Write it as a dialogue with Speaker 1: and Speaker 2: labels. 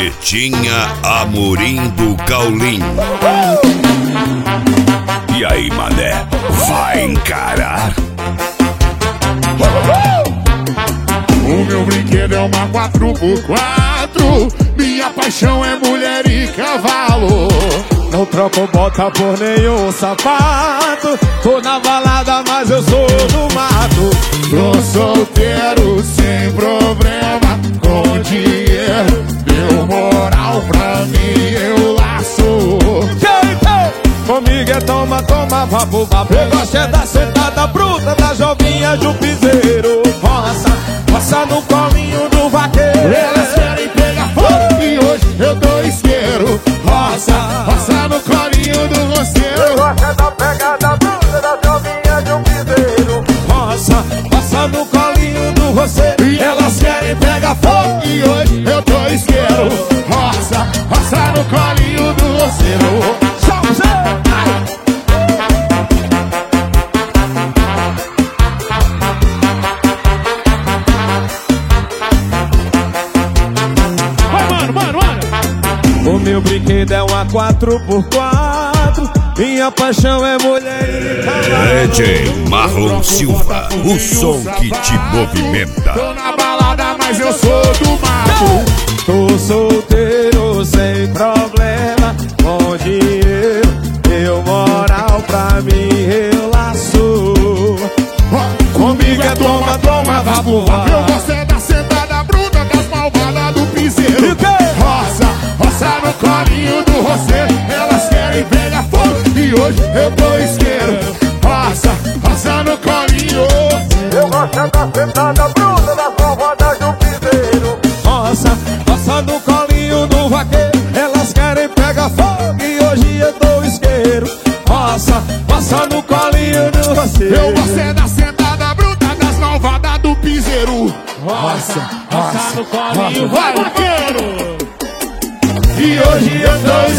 Speaker 1: Pretinha Amorim do Caulinho. E aí, mané, vai encarar?
Speaker 2: O meu brinquedo é uma 4x4. Minha paixão é mulher e cavalo.
Speaker 3: Não troco bota por nenhum sapato. Tô na balada, mas eu sou do mato.
Speaker 2: Tô solteiro sem problema, com dinheiro. Deu moral pra mim, eu laço.
Speaker 3: Comigo é toma, toma, vapo, vapo. Eu gosto é da sentada bruta, da jovinha do piseiro. Roça, roça no colinho do vaqueiro.
Speaker 2: Elas querem pegar fogo e hoje eu dou isqueiro. Roça, roça no colinho do roceiro.
Speaker 3: Eu gosto é da pegada bruta, da jovinha do piseiro. Roça, roça no colinho do roceiro.
Speaker 2: E elas querem pegar fogo e hoje eu dou isqueiro. Roça, roça no colinho do roceiro.
Speaker 3: O meu brinquedo é uma 4x4. Minha paixão é mulher e cavalo.
Speaker 1: DJ Marlon Silva, o som que te movimenta.
Speaker 2: Tô na balada, mas eu sou do mato.
Speaker 3: Tô solteiro sem problema, com dinheiro, deu moral pra mim, eu laço. Comigo é toma, toma, vapo, vapo.
Speaker 2: Eu gosto é da sentada bruta, das malvadas do piseiro.
Speaker 3: E o quê?
Speaker 2: Roça, roça no colinho do roceiro. Elas querem pegar fogo e hoje eu dou isqueiro. Roça, roça no colinho.
Speaker 3: Eu gosto é da sentada bruta, das malvadas do piseiro. Roça, roça no colinho do vaqueiro. Elas querem pegar fogo e hoje eu dou isqueiro. Roça, roça no colinho do roceiro.
Speaker 2: Eu gosto é da sentada bruta, das malvadas do piseiro.
Speaker 3: Roça, roça no colinho, vai vaqueiro.
Speaker 2: E hoje eu dou